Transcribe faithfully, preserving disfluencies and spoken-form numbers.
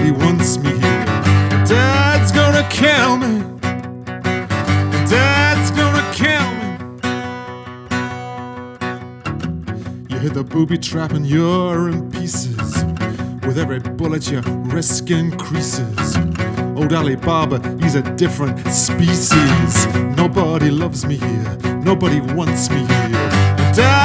nobody wants me here. Dad's gonna kill me. Dad's gonna kill me. You hit the booby trap and you're in pieces. With every bullet your risk increases. Old Alibaba, he's a different species. Nobody loves me here, nobody wants me here. Dad